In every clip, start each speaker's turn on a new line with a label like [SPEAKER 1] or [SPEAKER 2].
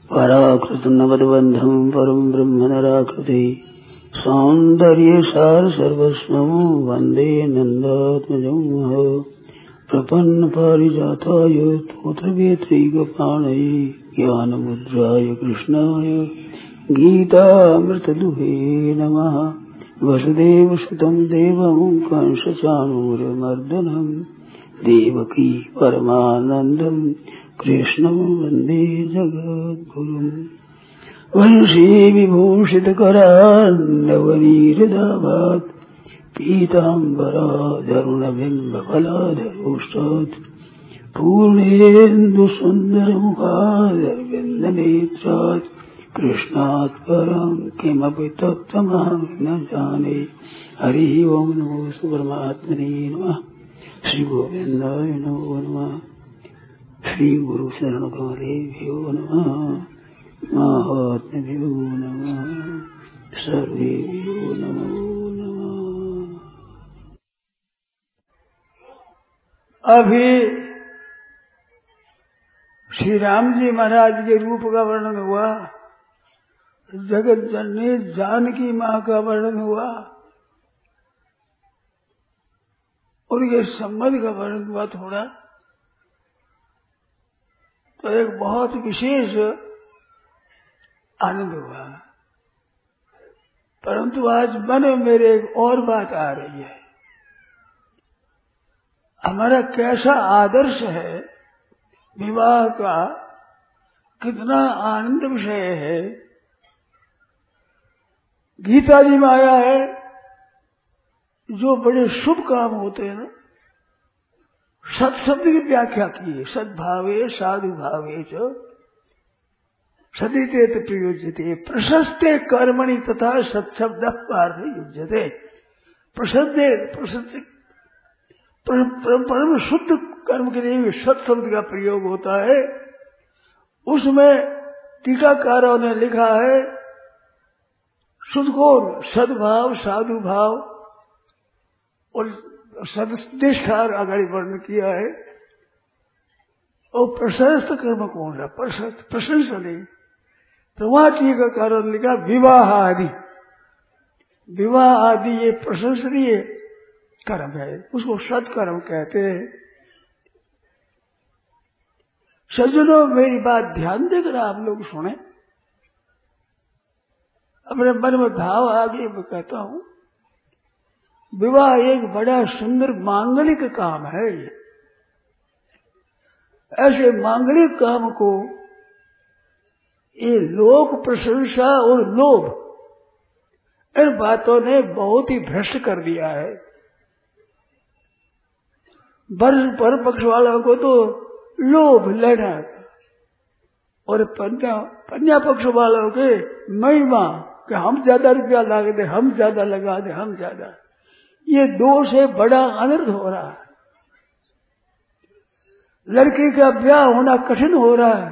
[SPEAKER 1] पराकृत नवद्बंधं परम ब्रह्म नराकृति सौंदर्य सार सर्वस्वं वंदे नंदात्मजं प्रपन्न पारिजाताय तोत्रवेत्रैकपाणये ज्ञानमुद्राय कृष्णाय गीतामृतदुहे नमः। वसुदेवसुतं देवं कंसचाणूरमर्दनं देवकी परमानन्दं कृष्णं वन्दे जगद्गुरुम्। वंशी विभूषितकरान्नवनीरदाभात् पीताम्बराधरुणबिम्बफलाधरोष्टात् पूर्णेन्दुसुन्दरमुखादरविन्दनेत्रात् कृष्णात् परं किमपि तत्त्वमहं न जाने। हरि ओम नमो परमात्मने नमः। श्री गोविंदाय नमो नमः। श्री गुरु शरण कमलेभ्यो नमः। महात्म्यो नमः। सर्वेभ्यो नमो नमः।
[SPEAKER 2] अभी श्री राम जी महाराज के रूप का वर्णन हुआ, जगत जननी जानकी माँ का वर्णन हुआ, उनके संबंध का वर्णन हुआ थोड़ा। तो एक बहुत विशेष आनंद हुआ। परंतु आज मन में मेरे एक और बात आ रही है। हमारा कैसा आदर्श है विवाह का, कितना आनंद विषय है। गीता जी में आया है जो बड़े शुभ काम होते हैं ना, सत्शब्द की व्याख्या की है। सद्भावे साधु भावे च सदिते प्रयुज्यते प्रशस्ते कर्मणि तथा सत्शब्द पार्थ युज्यते। परम शुद्ध कर्म के लिए सत्शब्द का प्रयोग होता है। उसमें टीकाकारों ने लिखा है शुद्ध को सद्भाव साधु भाव और सदनिष्ठा आगे वर्णन किया है। और प्रशस्त कर्म कौन है? प्रशंसा नहीं। तो वहां टीकाकारों ने लिखा विवाह आदि। विवाह आदि ये प्रशंसनीय कर्म है, उसको सत्कर्म कहते हैं। सज्जनों मेरी बात ध्यान देकर आप लोग सुने। अपने मन में भाव आगे मैं कहता हूं। विवाह एक बड़ा सुंदर मांगलिक काम है। ऐसे मांगलिक काम को ये लोक प्रशंसा और लोभ, इन बातों ने बहुत ही भ्रष्ट कर दिया है। पर पक्ष वालों को तो लोभ लेना, और पन्या पक्ष वालों के महिमा कि हम ज्यादा रुपया लगा दे, हम ज्यादा लगा दे, हम ज्यादा। ये दो से बड़ा अनर्थ हो रहा है। लड़की का ब्याह होना कठिन हो रहा है।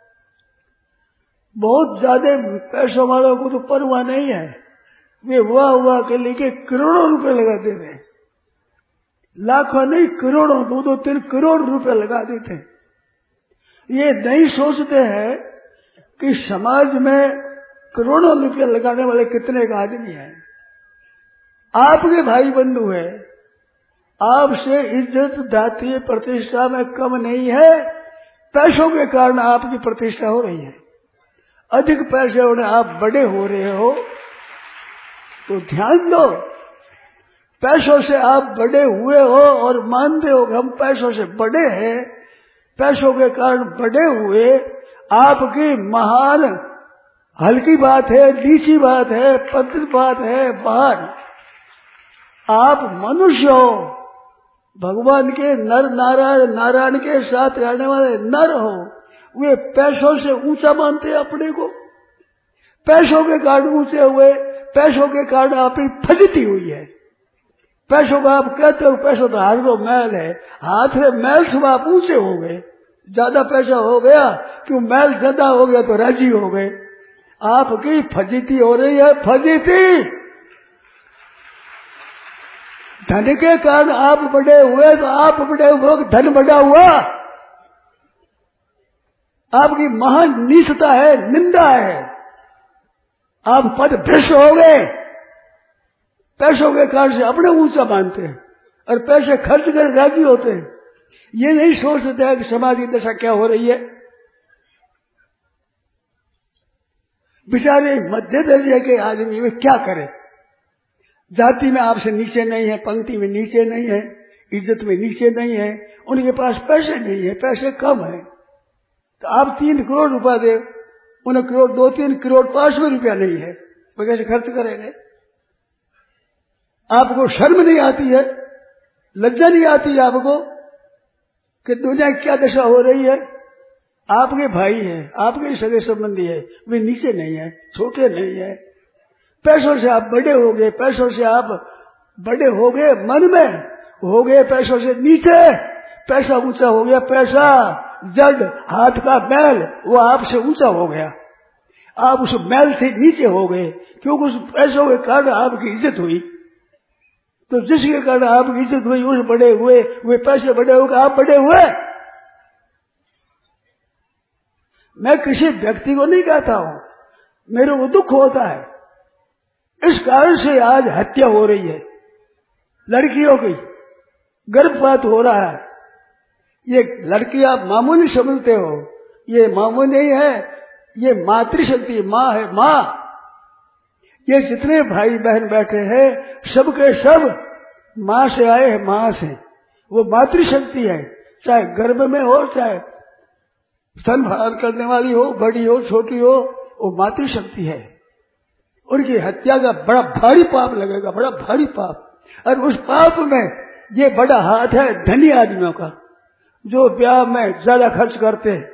[SPEAKER 2] बहुत ज्यादा पैसों वालों को तो परवाह नहीं है, वे वाह के लेके करोड़ों रुपए लगा देते हैं। लाखों नहीं, करोड़ों, 2-3 करोड़ रुपए लगा देते हैं। ये नहीं सोचते हैं कि समाज में करोड़ों रुपए लगाने वाले कितने का आदमी हैं। आपके भाई बंधु है, आपसे इज्जत जातीय प्रतिष्ठा में कम नहीं है। पैसों के कारण आपकी प्रतिष्ठा हो रही है। अधिक पैसे होने आप बड़े हो रहे हो तो ध्यान दो। पैसों से आप बड़े हुए हो और मानते हो कि हम पैसों से बड़े हैं, पैसों के कारण बड़े हुए, आपकी महान हल्की बात है, नीची बात है, पतित बात है बाहर। आप मनुष्य हो, भगवान के नर नारायण के साथ रहने वाले नर हो। वे पैसों से ऊंचा मानते हैं अपने को, पैसों के कारण ऊंचे हुए, पैसों के कारण आपकी फजिती हुई है। पैसों को आप कहते हो पैसों तो हाथ में मैल है, हाथ में मैल से आप ऊंचे हो गए। ज्यादा पैसा हो गया, क्यों मैल ज्यादा हो गया तो राजी हो गए। आपकी फजीती हो रही है, फजीती। धन के कारण आप बड़े हुए तो आप बड़े हुए, धन बड़ा हुआ। आपकी महान नीचता है, निंदा है। आप पद भ्रष्ट हो गए, पैसों के कारण से अपने ऊंचा मानते हैं और पैसे खर्च कर राजी होते हैं। ये नहीं सोचते हैं कि समाज की दशा क्या हो रही है। बेचारे मध्य दर्जे के आदमी वे क्या करें? जाति में आपसे नीचे नहीं है, पंक्ति में नीचे नहीं है, इज्जत में नीचे नहीं है, उनके पास पैसे नहीं है, पैसे कम है। तो आप 3 करोड़ रुपया दे, उन्हें करोड़ 2-3 करोड़ 5 में रुपया नहीं है, वो कैसे खर्च करेंगे? आपको शर्म नहीं आती है, लज्जा नहीं आती है आपको कि दुनिया की क्या दशा हो रही है? आपके भाई है, आपके सगे संबंधी है, वे नीचे नहीं है, छोटे नहीं है। पैसों से आप बड़े हो गए, पैसों से आप बड़े हो गए, मन में हो गए पैसों से नीचे। पैसा ऊंचा हो गया, पैसा जड़ हाथ का मैल वो आपसे ऊंचा हो गया, आप उस मैल से नीचे हो गए, क्योंकि उस पैसों के कारण आपकी इज्जत हुई। तो जिसके कारण आपकी इज्जत हुई उस बड़े हुए, वे पैसे बड़े हो गए, आप बड़े हुए। मैं किसी व्यक्ति को नहीं कहता हूं, मेरे को दुख होता है। इस कारण से आज हत्या हो रही है, लड़कियों की गर्भपात हो रहा है। ये लड़की आप मामूली समझते हो, ये मामूली नहीं है, ये मातृशक्ति माँ है। माँ, ये जितने भाई बहन बैठे हैं सबके सब माँ से आए हैं, माँ से। वो मातृशक्ति है, चाहे गर्भ में हो, चाहे स्तनधारण करने वाली हो, बड़ी हो, छोटी हो, वो मातृशक्ति है। उनकी हत्या का बड़ा भारी पाप लगेगा, बड़ा भारी पाप। और उस पाप में ये बड़ा हाथ है धनी आदमियों का, जो ब्याह में ज्यादा खर्च करते हैं,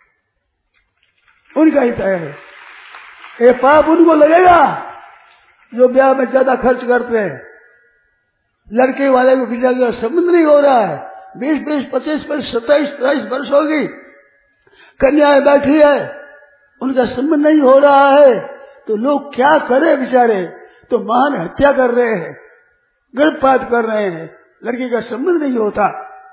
[SPEAKER 2] उनका ही तय है। ये पाप उनको लगेगा जो ब्याह में ज्यादा खर्च करते हैं। लड़के वाले को किसी का संबंध नहीं हो रहा है, 20-20, 25, 27 वर्ष होगी, कन्याएं बैठी है, उनका संबंध नहीं हो रहा है, तो लोग क्या करें बेचारे? तो महान हत्या कर रहे हैं, गर्भपात कर रहे हैं, लड़की का संबंध नहीं होता।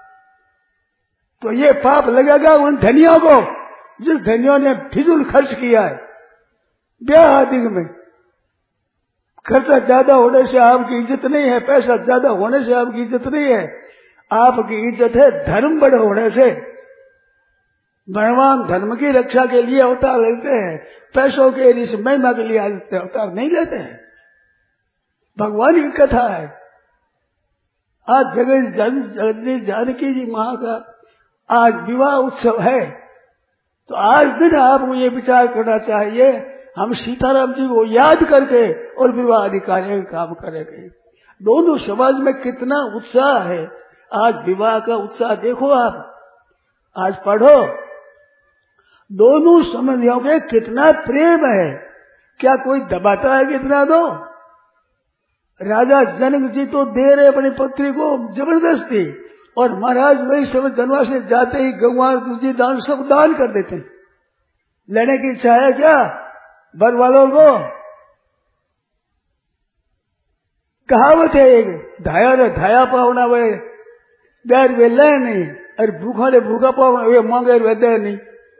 [SPEAKER 2] तो ये पाप लगेगा उन धनियों को, जिस धनियों ने फिजूल खर्च किया है ब्याह आदि में। खर्चा ज्यादा होने से आपकी इज्जत नहीं है, पैसा ज्यादा होने से आपकी इज्जत नहीं है, आपकी इज्जत है धर्म बड़े होने से। भगवान धर्म की रक्षा के लिए अवतार लेते हैं, पैसों के इस महिमा के लिए अवतार नहीं लेते हैं। भगवान की कथा है। आज जगदीश जानकी जी मां का आज विवाह उत्सव है, तो आज दिन आपको ये विचार करना चाहिए, हम सीताराम जी को याद करके और विवाह अधिकारी का काम करेंगे। दोनों समाज में कितना उत्साह है, आज विवाह का उत्साह देखो आप, आज पढ़ो, दोनों संबंधियों के कितना प्रेम है। क्या कोई दबाता है कितना दो? राजा जनक जी तो दे रहे अपनी पुत्री को जबरदस्ती, और महाराज वही समय वनवास से जाते ही गंवा दूसरी दान सब दान कर देते हैं। लेने की इच्छा है क्या वर वालों को? कहावत है एक, धाया रे धाया पावना वे बैर वे ले नहीं, अरे भूखा ने भूखा पावना वे मांगे वे दे नहीं।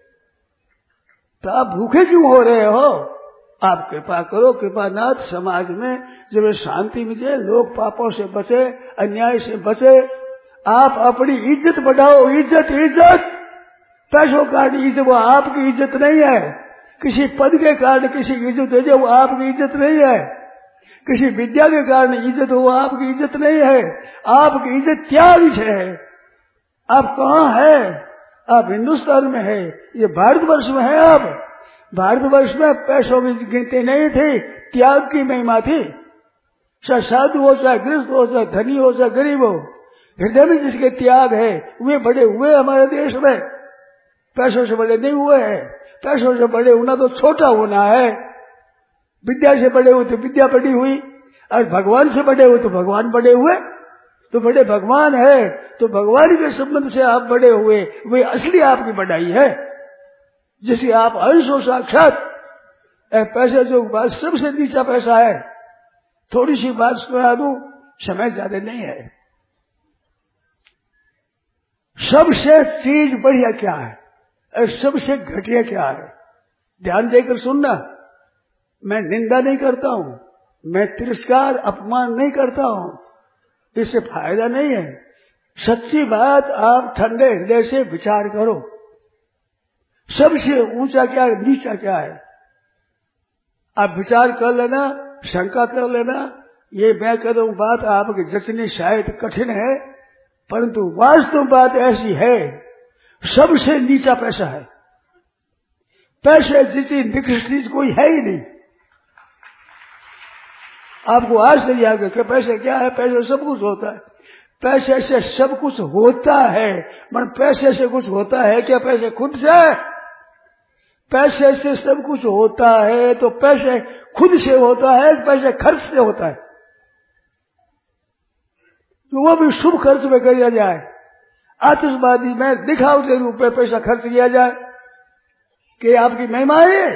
[SPEAKER 2] तो आप भूखे क्यों हो रहे हो? आप कृपा करो, कृपानाथ। समाज में जब शांति मिले, लोग पापों से बचे, अन्याय से बचे, आप अपनी इज्जत बढ़ाओ। इज्जत इज्जत पैसों का इज्जत वो आपकी इज्जत नहीं है, किसी पद के कारण किसी की इज्जत हो जाए वो आपकी इज्जत नहीं है, किसी विद्या के कारण इज्जत हो वो आपकी इज्जत नहीं है। आपकी इज्जत त्याग से है। आप कहाँ है? आप हिंदुस्तान में है, ये भारतवर्ष में है। आप भारतवर्ष में पैसों की गिनती नहीं थी, त्याग की महिमा थी। चाहे साधु हो, चाहे गृहस्थ हो, चाहे धनी हो, चाहे गरीब हो, हृदय में जिसके त्याग है वे बड़े हुए हमारे देश में। पैसों से बड़े नहीं हुए हैं। पैसों से बड़े होना तो छोटा होना है, विद्या से बड़े हुए तो विद्या बड़ी हुई, और भगवान से बड़े हुए तो भगवान बड़े हुए। तो बड़े भगवान है तो भगवान के संबंध से आप बड़े हुए, वे असली आपकी बढ़ाई है, जिसे आप अंश हो साक्षात। पैसे जो बात सबसे नीचा पैसा है। थोड़ी सी बात सुना दूं, समय ज्यादा नहीं है। सबसे चीज बढ़िया क्या है? और सबसे घटिया क्या है, ध्यान देकर सुनना। मैं निंदा नहीं करता हूं, मैं तिरस्कार अपमान नहीं करता हूं, इससे फायदा नहीं है। सच्ची बात आप ठंडे हृदय से विचार करो, सबसे ऊंचा क्या है, नीचा क्या है, आप विचार कर लेना, शंका कर लेना। ये मैं कह रहा हूं बात आपके जचनी शायद कठिन है, परंतु वास्तव बात ऐसी है, सबसे नीचा पैसा है। पैसे जितनी निकृष्ट चीज कोई है ही नहीं। आपको आज से याद है कि पैसे क्या है, पैसे सब कुछ होता है, पैसे से सब कुछ होता है। मन पैसे से कुछ होता है क्या, पैसे खुद से? पैसे से सब कुछ होता है तो पैसे खुद से होता है, पैसे खर्च से होता है, तो वो भी शुभ खर्च में किया जाए। आतिशबाजी में दिखावटी रूप में पैसा खर्च किया जाए कि आपकी महिमा है।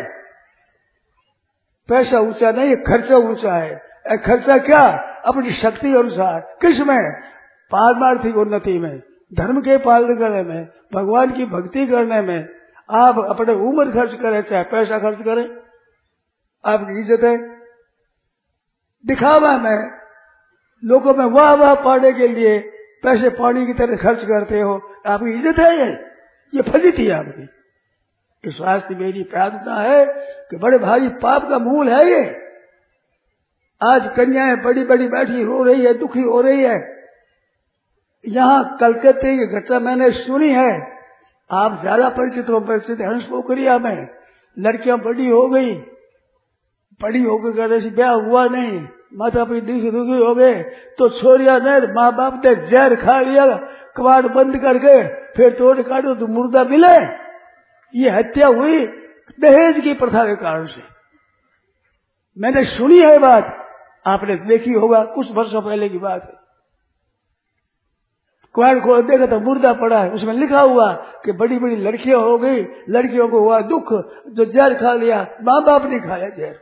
[SPEAKER 2] पैसा ऊंचा नहीं, खर्चा ऊंचा है। खर्चा क्या, अपनी शक्ति अनुसार, किसमें? पारमार्थिक उन्नति में, धर्म के पालन करने में, भगवान की भक्ति करने में। आप अपने उम्र खर्च करें चाहे पैसा खर्च करें, आपकी इज्जत है। दिखावा में, लोगों में वाह वाह पाने के लिए पैसे पानी की तरह खर्च करते हो, आपकी इज्जत है ये फजीती है आपकी। इस वास्ते मेरी प्रार्थना है कि बड़े भारी पाप का मूल है ये। आज कन्याएं बड़ी बड़ी बैठी रो रही है, दुखी हो रही है। यहाँ कलकत्ते की घटना मैंने सुनी है, आप ज्यादा परिचित हो, परिचित हंस पोखरिया में लड़कियां बड़ी हो गई, बड़ी होकर कहने से ब्याह हुआ नहीं, माता पिता दुखी हो गए, तो छोरिया ने माँ बाप ने जहर खा लिया, कबाड़ बंद करके फिर तोड़ काटो तो मुर्दा मिले। ये हत्या हुई दहेज की प्रथा के कारण से। मैंने सुनी है बात, आपने देखी होगा, कुछ वर्षों पहले की बात है। कबाड़ खोल देखा तो मुर्दा पड़ा है, उसमें लिखा हुआ कि बड़ी बड़ी लड़कियां हो गई, लड़कियों को हुआ दुख, जो जहर खा लिया, माँ बाप ने खाया जहर।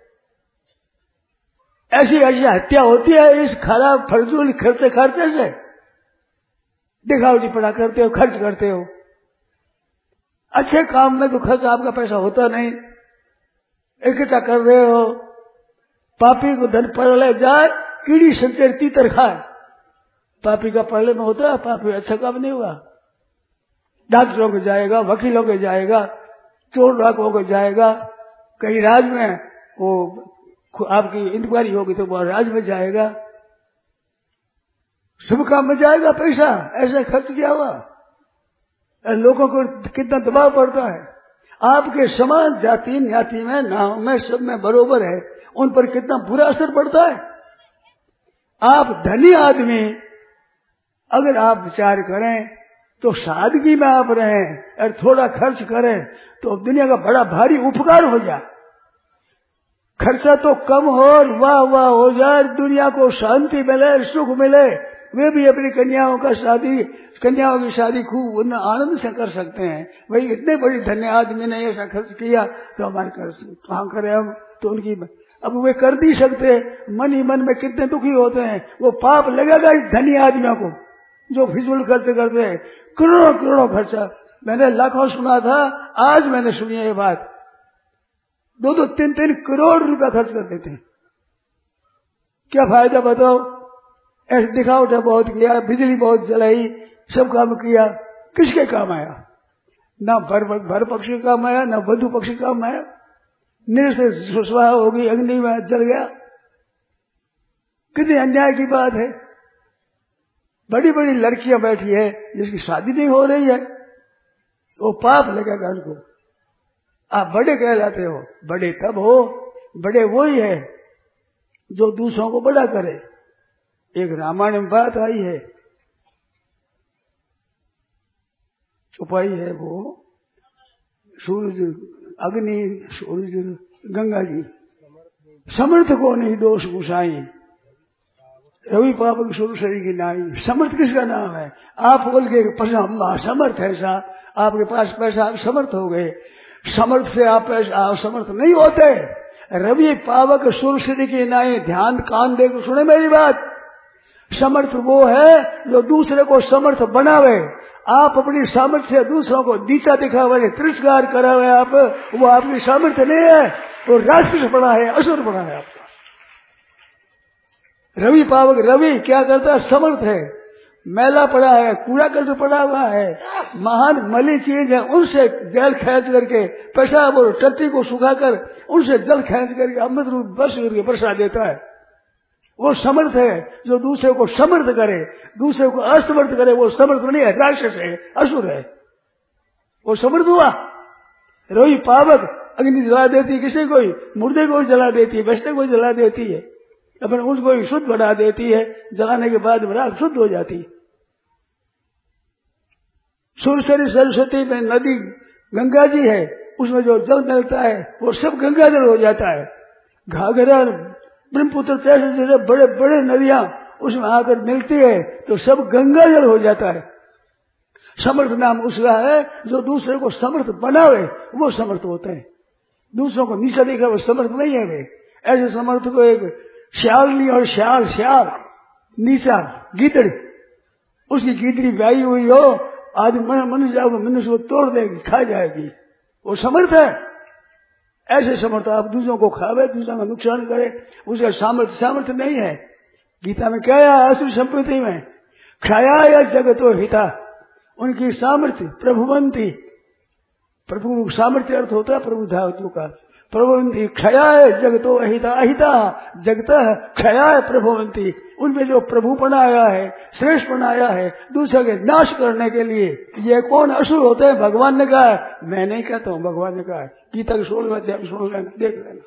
[SPEAKER 2] ऐसी ऐसी हत्या होती है इस खराब फजूल खर्चे से। दिखावटी पड़ा करते हो, खर्च करते हो। अच्छे काम में तो खर्च आपका पैसा होता नहीं, इकट्ठा कर रहे हो। पापी को धन परले जाए, कीड़ी संचर तीतर खाए। पापी का परले में होता है, पापी अच्छा काम नहीं हुआ। डॉक्टरों को जाएगा, वकीलों के जाएगा, चोर डाकुओं को जाएगा, कहीं राज में वो आपकी इंक्वायरी होगी तो वो राज में जाएगा, शुभ काम में जाएगा पैसा। ऐसे खर्च किया हुआ, लोगों को कितना दबाव पड़ता है। आपके समान जाति न्याति में, नाव में, सब में बरोबर है, उन पर कितना बुरा असर पड़ता है। आप धनी आदमी अगर आप विचार करें तो सादगी में आप रहें और थोड़ा खर्च करें तो दुनिया का बड़ा भारी उपकार हो जाए। खर्चा तो कम हो और वाह वाह हो जाए, दुनिया को शांति मिले, सुख मिले। वे भी अपनी कन्याओं की शादी खूब आनंद से कर सकते हैं। भाई इतने बड़ी धन्य आदमी ने ऐसा खर्च किया तो हमारे कहाँ करें हम, तो उनकी अब वे कर नहीं सकते। मन ही मन में कितने दुखी होते हैं। वो पाप लगेगा इस धनी आदमियों को जो फिजूल खर्च करते हैं, करोड़ों करोड़ों खर्चा। मैंने लाखों सुना था, आज मैंने सुनी है ये बात। 2-2, 3-3 करोड़ रुपया खर्च कर देते हैं। क्या फायदा बताओ? ऐसे दिखावट बहुत किया, बिजली बहुत जलाई, सब काम किया, किसके काम आया? ना भर पक्ष के काम आया, ना वधु पक्ष के काम आया। निरसे सुसवा होगी, अग्नि में जल गया। कितनी अन्याय की बात है। बड़ी बड़ी लड़कियां बैठी है जिसकी शादी नहीं हो रही है, वो पाप लगेगा उनको। आप बड़े कहलाते हो, बड़े तब हो, बड़े वही है जो दूसरों को बड़ा करे। एक रामायण में बात आई है, छुपाई है, वो सूरज, अग्नि, सूरज, गंगा जी, समर्थ को नहीं दोष गुसाई, रवि पावक शुरू शरीर की नाई। समर्थ किसका नाम है? आप बोल के समर्थ है साहब, आपके पास पैसा, आप समर्थ हो गए। समर्थ से आप समर्थ नहीं होते। रवि पावक सुरसरी की नाई, ध्यान कान दे सुने मेरी बात। समर्थ वो है जो दूसरे को समर्थ बनावे। आप अपनी सामर्थ्य दूसरों को नीचा दिखा हुआ है, तिरस्कार करा हुआ है आप, वो आपकी सामर्थ्य नहीं है, वो राक्षस बना है, असुर बना है आपका। रवि पावक रवि क्या करता है? समर्थ है, मैला पड़ा है, कूड़ा करके पड़ा हुआ है, महान मली चीज है, उनसे जल खींच करके पेशाब और टट्टी को सुखाकर उनसे जल खींच करके अमृत रूप बस करके बरसा देता है। वो समर्थ है। जो दूसरे को समर्थ करे, दूसरे को असमर्थ करे, वो समर्थ नहीं है, राक्षस है, असुर है। वो समर्थ हुआ। रोई पावक अग्नि जला देती, किसी को मुर्दे को जला देती है, बचते को जला देती है, अपन उसको शुद्ध बना देती है, जलाने के बाद राख शुद्ध हो जाती है। सुरसरी सरस्वती में नदी गंगा जी है, उसमें जो जल मिलता है वो सब गंगा जल हो जाता है। घाघरा ब्रह्मपुत्र जैसे बड़े बड़े नदियां उसमें आकर मिलती है तो सब गंगा जल हो जाता है। समर्थ नाम उसका है जो दूसरे को समर्थ बनावे, वो समर्थ होते हैं। दूसरों को नीचा देखा वो समर्थ नहीं है। वे ऐसे समर्थ को एक श्यालनी और श्याल नीचा गीदड़, उसकी गीदड़ी ब्याई हुई हो, आज मनुष्य को तोड़ देगी, खा जाएगी, वो समर्थ है। ऐसे समर्थ आप दूसरों को खावे, दूसरों का नुकसान करे, उसका सामर्थ्य नहीं है। गीता में क्या है? असुर संपत्ति में क्षया या जगतो हिता, उनकी सामर्थ्य प्रभुवंती, प्रभु सामर्थ्य अर्थ होता है प्रभु धातु का। प्रभुवंती क्षयाय जगतो अहिता, अहिता जगत क्षयाय प्रभुवंती, उनमें जो प्रभु बनाया है, श्रेष्ठ बनाया है दूसरे के नाश करने के लिए। ये कौन असुर होते हैं? भगवान ने कहा है, मैं नहीं कहता हूं, भगवान ने कहा है। गीता के 16वें अध्याय सुन लेना, देख लेना।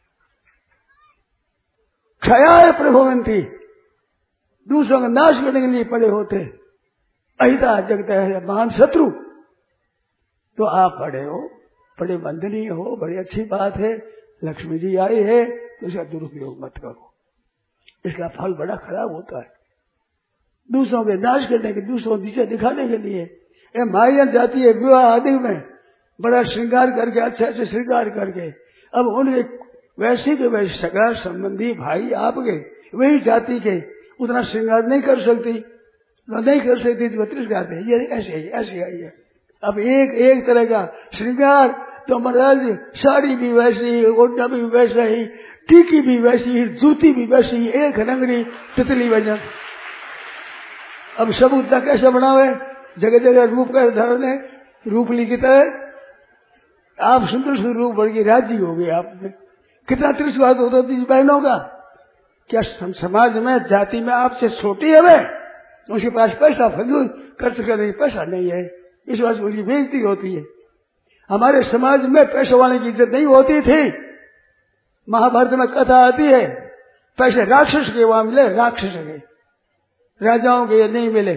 [SPEAKER 2] क्षयाय प्रभुवंती, दूसरों का नाश करने के लिए पड़े होते। अहिता जगत है, महान शत्रु। तो आप पढ़े हो, बड़े वंदनीय हो, बड़ी अच्छी बात है, लक्ष्मी जी आई है तो इसका दुरुपयोग मत करो, इसका फल बड़ा खराब होता है। दूसरों के नाश करने के, दूसरों को नीचे दिखाने के लिए ये माया जाती है विवाह आदि में बड़ा श्रृंगार करके, अच्छे अच्छे श्रृंगार करके, अब उनके वैसे के वैसे सगा संबंधी भाई आपके वही जाति के उतना श्रृंगार नहीं कर सकती, तो तिरस्कार दे, ये ऐसे आई है। अब एक तरह का श्रृंगार तो महाराज, साड़ी भी वैसी, ओढ़ना भी वैसा ही, टीकी भी वैसी ही, जूती भी वैसी ही, एक रंगनी तितली वजन। अब सबूत कैसे बनावे? जगह जगह रूप का धारण है, रूप लिखित है। आप सुंदर सुंदर रूप बढ़ के राजी हो गए। आपने कितना तिरस्कार होता थी बहनों का। क्या समाज में जाति में आपसे छोटी है वे, उसके पास पैसा फजूल खर्च करने की पैसा नहीं है, इस बात से उसकी बेइज्जती होती है। हमारे समाज में पैसे वाले की इज्जत नहीं होती थी। महाभारत में कथा आती है, पैसे राक्षस के वहां मिले, राक्षस के, राजाओं के नहीं मिले।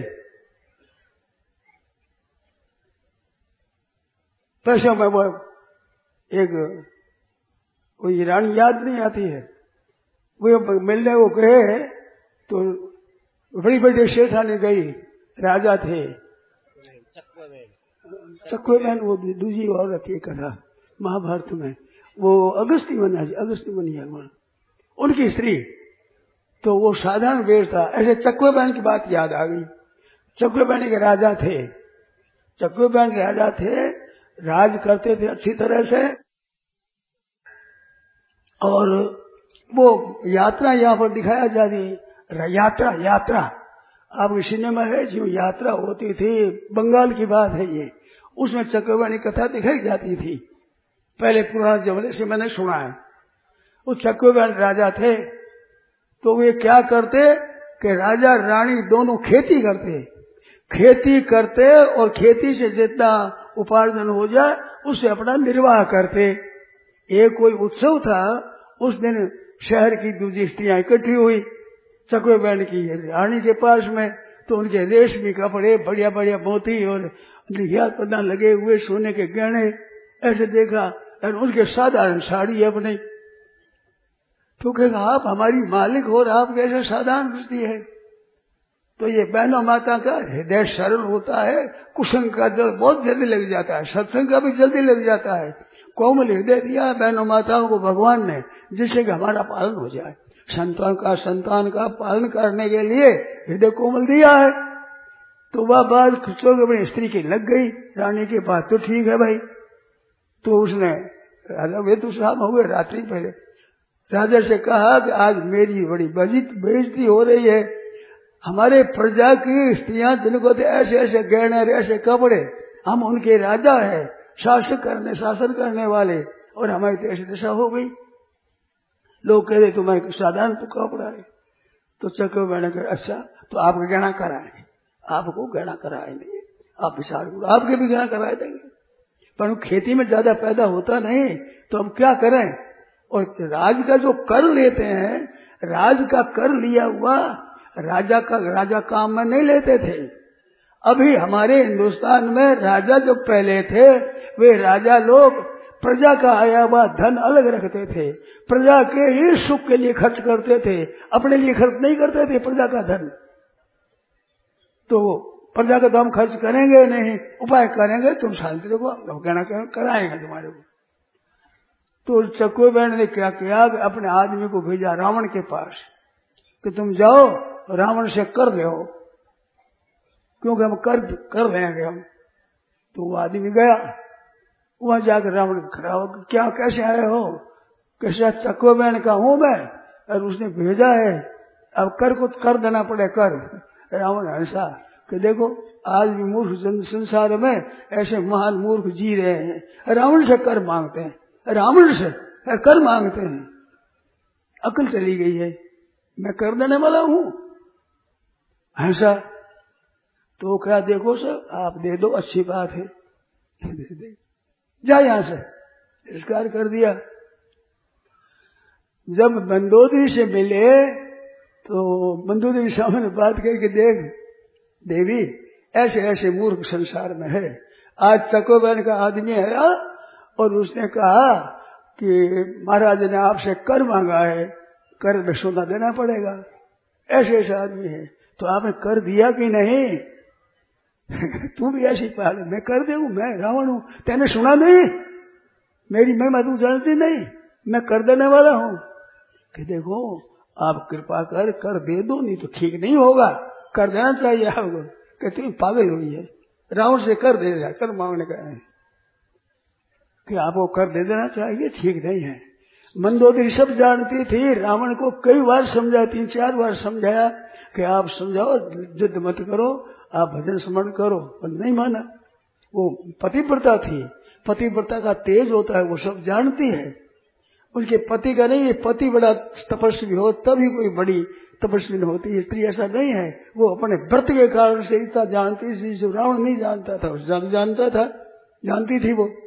[SPEAKER 2] पैसों में वो एक कोई रानी याद नहीं आती है, वो मिलने को कहे तो बड़ी बड़ी शेषानी गई, राजा थे चक्वे बहन, वो दूसरी औरत है कथा महाभारत में, वो अगस्ती बनी है उनकी स्त्री। तो वो साधारण वेश था। ऐसे चक्वे बहन की बात याद आ गई। चक्वे बहन के राजा थे, चक्वे बहन के राजा थे, राज करते थे अच्छी तरह से। और वो यात्रा यहाँ पर दिखाया जा रही, यात्रा आपके सिनेमा है जो यात्रा होती थी, बंगाल की बात है ये, उसमें चक्रवर्ती कथा दिखाई जाती थी पहले पुराने जमाने से, मैंने सुना है। वो चक्रवर्ती राजा थे तो वे क्या करते कि राजा रानी दोनों खेती करते और खेती से जितना उपार्जन हो जाए उससे अपना निर्वाह करते। एक कोई उत्सव था, उस दिन शहर की दूसरी स्त्रियां इकट्ठी हुई चकवे बहन की रानी के पास में, तो उनके रेशमी कपड़े, बढ़िया बढ़िया मोती और याद पता लगे हुए सोने के गहने ऐसे देखा, और उनके साधारण साड़ी अपने। तो कहेगा आप हमारी मालिक और आप कैसे साधारण दृष्टि है? तो ये बहनों माता का हृदय सरल होता है, कुसंग का जल बहुत जल्दी लग जाता है, सत्संग का भी जल्दी लग जाता है। कोमल हृदय दिया बहनों माताओं को भगवान ने, जिससे कि हमारा पालन हो जाए। संतान का पालन करने के लिए हृदय कोमल दिया है। तो वह बात चौक अपनी स्त्री की लग गई। रानी के पास तो ठीक है भाई। तो उसने राजा वे तो शाम हो गए, रात्रि पहले राजा से कहा कि आज मेरी बड़ी बेइज्जती हो रही है। हमारे प्रजा की स्त्रियां जिनको तो ऐसे ऐसे गहने ऐसे कपड़े, हम उनके राजा है, शासन करने वाले, और हमारी तो ऐसी दशा हो गई। लोग कह रहे तुम्हारे साधारण तो कपड़ा है। तो चक्र मैंने कहा अच्छा तो आप गहना कराएंगे, आपको गहना कराएंगे, आप विचार करो, आपके भी गहना कराए देंगे। पर खेती में ज्यादा पैदा होता नहीं तो हम क्या करें। और राज का जो कर लेते हैं, राज का कर लिया हुआ राजा काम में नहीं लेते थे। अभी हमारे हिंदुस्तान में राजा जो पहले थे वे राजा लोग प्रजा का आया हुआ धन अलग रखते थे, प्रजा के ही सुख के लिए खर्च करते थे, अपने लिए खर्च नहीं करते थे प्रजा का धन। तो प्रजा का तो हम खर्च करेंगे नहीं, उपाय करेंगे, तुम शांति रखो, हम कहना कराएंगे तुम्हारे को। तो चकोर बहन ने क्या किया कि अपने आदमी को भेजा रावण के पास कि तुम जाओ रावण से कर ले, क्योंकि हम कर लेंगे हम। तो वो आदमी गया, वहां जाकर रावण खड़ा हो, क्या कैसे आए हो, कैसे चकोर बहन का हूं मैं, और उसने भेजा है, अब कर को कर देना पड़े कर। रावण हंसा कि देखो आज भी मूर्ख संसार में ऐसे महान मूर्ख जी रहे हैं, रावण से कर मांगते हैं, रावण से कर मांगते हैं, अकल चली गई है, मैं कर देने वाला हूं। ऐसा तो क्या देखो सर आप दे दो, अच्छी बात है, जा यहां से, तिरस्कार कर दिया। जब मंदोदरी से मिले तो मंदोदरी सामने बात करके देख देवी ऐसे ऐसे मूर्ख संसार में है। आज चकोबैन का आदमी आया और उसने कहा कि महाराज ने आपसे कर मांगा है, कर में सोना देना पड़ेगा, ऐसे ऐसे आदमी है। तो आपने कर दिया कि नहीं? तू भी ऐसी पाल, मैं कर दे, मैं रावण हूं, तेने सुना नहीं, मेरी महिमा तू जानती नहीं, मैं कर देने वाला हूं। कि देखो आप कृपा कर दे दो, नहीं तो ठीक नहीं होगा, कर देना चाहिए आपको। कहते हैं पागल हुई है, रावण से कर दे दिया, कर मांगने का है कि आपको कर दे देना चाहिए, ठीक नहीं है। मंदोदरी सब जानती थी, रावण को कई बार समझाया, 3-4 बार समझाया कि आप समझाओ, युद्ध मत करो, आप भजन स्मरण करो, पर नहीं माना। वो पतिव्रता थी, पतिव्रता का तेज होता है, वो सब जानती है। उनके पति का नहीं, पति बड़ा तपस्वी हो तभी कोई बड़ी तपस्वी होती, स्त्री ऐसा नहीं है। वो अपने व्रत के कारण से इतना जानती थी जो रावण नहीं जानता था, जानता था, जानती थी वो।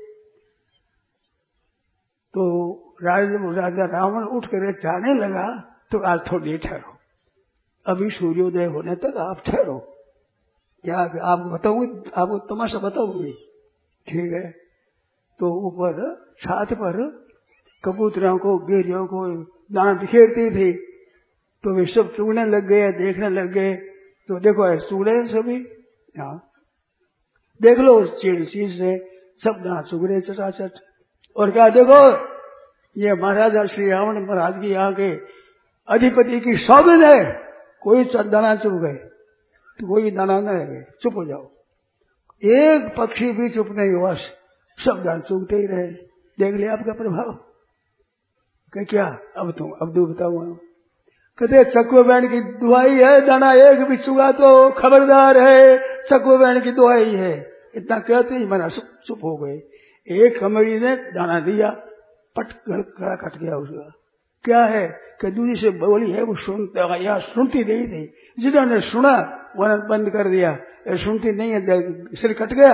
[SPEAKER 2] तो राजा रावण उठ कर जाने लगा तो आज थोड़ी ठहरो, अभी सूर्योदय होने तक आप ठहरो, क्या आपको बताऊंगी, आपको तमाशा बताऊंगी, ठीक है। तो ऊपर छात पर कबूतरों को गेरियों को दाना बिखेरती थी, तो वे सब चुगने लग गए, देखने लग गए। तो देखो चुगड़े सभी, हाँ देख लो उस चीज से सब दाना चुग रहे चटाचट। और क्या देखो ये महाराजा श्री रावण महाराज की यहाँ के अधिपति की सौगंध है, कोई दाना चुग गए तो कोई दाना न रहे, चुप हो जाओ, एक पक्षी भी चुप नहीं हुआ, सब दाना चुगते ही रहे। देख लिया आपका प्रभाव। क्या अब दो बताऊंगा। कहते चक्कू बहन की दुआई है, दाना एक भी चुगा तो खबरदार है, चक्कू बहन की दुआई है। इतना कहते ही मना चुप हो गए। एक कमरी ने दाना दिया, पट गला कट गया उसका। क्या है कि दूसरी से बोली है, वो सुनती नहीं थी, जिन्होंने सुना वो बंद कर दिया, सुनती नहीं है, सिर कट गया।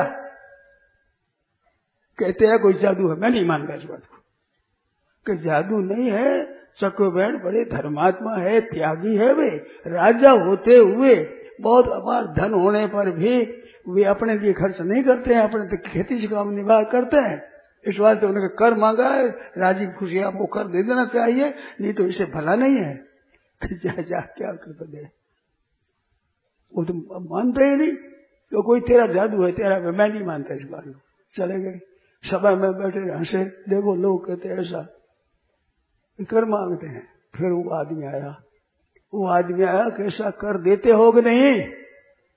[SPEAKER 2] कहते हैं कोई जादू है, मैं नहीं मानता इस बात को कि जादू नहीं है। चक्कू बहन बड़े धर्मात्मा है, त्यागी है, वे राजा होते हुए बहुत अपार धन होने पर भी वे अपने लिए खर्च नहीं करते हैं, अपने खेती से काम निवाह करते हैं। इस बात से उन्होंने कर मांगा है, राजी खुशी आपको कर दे देना चाहिए, नहीं तो इसे भला नहीं है। जा क्या कर दे, वो तो मानते ही नहीं, तो कोई तेरा जादू है, तेरा मैं नहीं मानता इस बात को। चले गए, सभा में बैठे हंसे, देखो लोग कहते ऐसा कर मांगते हैं। फिर वो आदमी आया कैसा कर देते हो कि नहीं?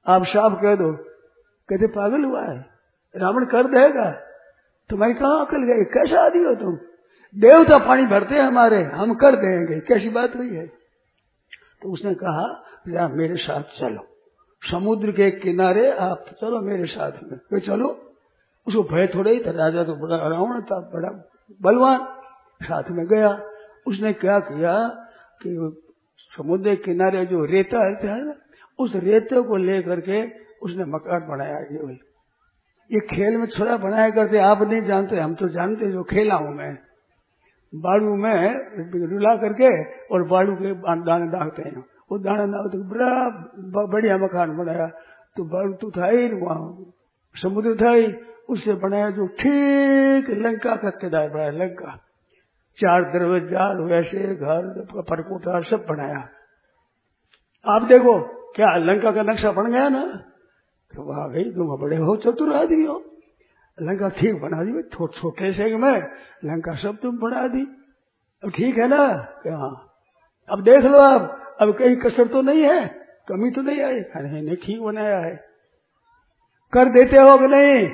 [SPEAKER 2] आप साफ कह दो, कहते पागल हुआ है, रावण कर देगा, तुम्हारी कहाँ अकल गई, कैसा आदमी हो तुम, देवता पानी भरते हैं हमारे, हम कर देंगे, कैसी बात हुई है। तो उसने कहा जा मेरे साथ चलो, समुद्र के किनारे आप चलो मेरे साथ में। तो चलो, उसको भय थोड़ा ही था, राजा तो बड़ा रावण था, बड़ा बलवान, साथ में गया। उसने क्या किया कि समुद्र के किनारे जो रेता है ना, उस रेते को लेकर के उसने मकान बनाया। ये खेल में छोरा बनाया करते, आप नहीं जानते, हम तो जानते, जो खेला हूं मैं, बाड़ू में रुला करके और बाड़ू के दाने दागते हैं, वो दाना दागते बड़ा बढ़िया मकान बनाया। तो बाड़ू तो था ही वहां, समुद्र था ही, उससे बनाया जो ठीक लंका का किनारा बनाया, लंका 4 दरवाजा वैसे घर परकोटा सब बनाया। आप देखो क्या लंका का नक्शा बन गया ना, तो वाह भाई तुम बड़े हो, चतुर आदमी हो, लंका ठीक बना दी, छोटे से में लंका सब तुम बना दी, अब ठीक है ना। हाँ अब देख लो, अब कहीं कसर तो नहीं है, कमी तो नहीं आई, अरे नहीं ठीक बनाया है, कर देते हो कि नहीं,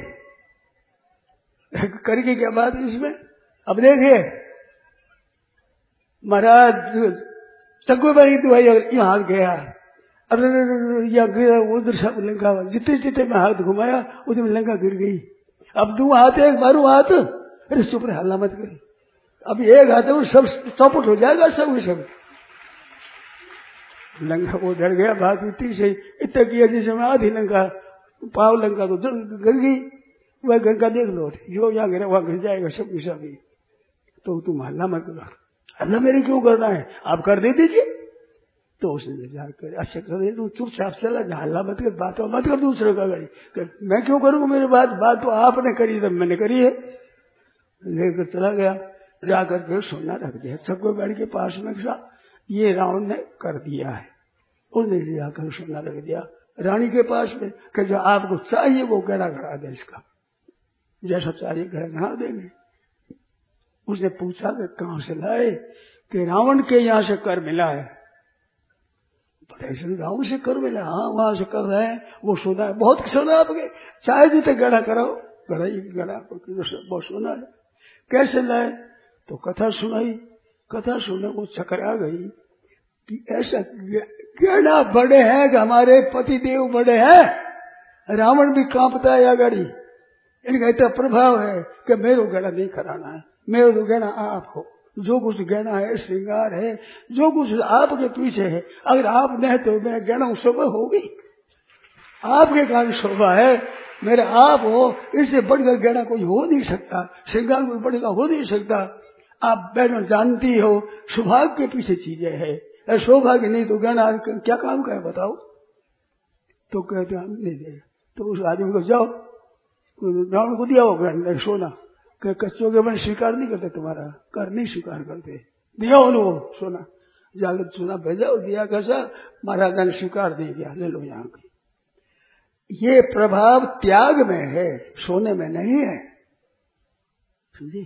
[SPEAKER 2] करके क्या बात है इसमें। अब देखिए महाराज सगुबाई दुआई यहाँ गया, अरे या उधर सब लंका, जितने जितने में हाथ घुमाया उधर लंका गिर गई। अब 2 हाथ एक मारू हाथ, अरे चुप रहे हल्ला मत करी, अब एक हाथ वो सब चौपट हो जाएगा, सब लंका वो डर गया, बात इतनी सही इतना किया जिसे मैं आधी लंका पाव लंका तो गिर गई। वह गंगा देख लो, जो यहाँ गिरा वहां गिर जाएगा सब कुछ। अभी तो तुम हल्ला मत करो, हल्ला मेरे क्यों करना है, आप कर दे दीजिए। तो उसने जाकर अच्छा कर, तू चुपचाप चला, हल्ला मत कर, बात मत कर दूसरे का गई, मैं क्यों करूंगा, मेरी बात तो आपने करी तब मैंने करी है। लेकर चला गया, जाकर फिर सोना रख दिया सगुबाई के पास में, ये रावण ने कर दिया है। उसने जाकर सोना रख दिया रानी के पास में, कि जो आपको चाहिए वो गहना करा दे, इसका जैसा चाहिए गहना करा देंगे। उसने पूछा कि कहां से लाए, कि रावण के यहाँ से कर मिला है। ऐसे रावण से कर मिला, हाँ वहां से कर रहे हैं, वो सोना है, बहुत सोना आपके, चाहे जितने गहना कराओ, गहना बहुत सोना है। कैसे लाए, तो कथा सुनाई, कथा सुने वो चकरा गई कि ऐसा गहना बड़े हैं कि हमारे पति देव बड़े हैं, रावण भी कांपता है आगाड़ी, इनका इतना प्रभाव है कि मेरे गहना नहीं कराना है, मेरे गहना आप हो, जो कुछ गहना है श्रृंगार है, जो कुछ आपके पीछे है, अगर आप नहीं तो मैं गहना शोभा होगी, आपके कारण शोभा है, मेरे आप हो, इससे बढ़कर गहना कोई हो नहीं सकता, श्रृंगार कोई बढ़कर हो नहीं सकता। आप बहनों जानती हो सौभाग्य के पीछे चीजें है, सौभाग्य नहीं तो गहना क्या काम का है बताओ। तो कहते हम नहीं दे, तो उस आदमी को जाओ, रावण को दिया हो गहना सोना, कच्चों के बन स्वीकार नहीं करते, तुम्हारा कर नहीं स्वीकार करते, दिया उन्होंने सोना, जाकर सोना भेजा और दिया, कैसा महाराज ने स्वीकार नहीं किया, ले लो यहाँ की। ये प्रभाव त्याग में है, सोने में नहीं है, समझे।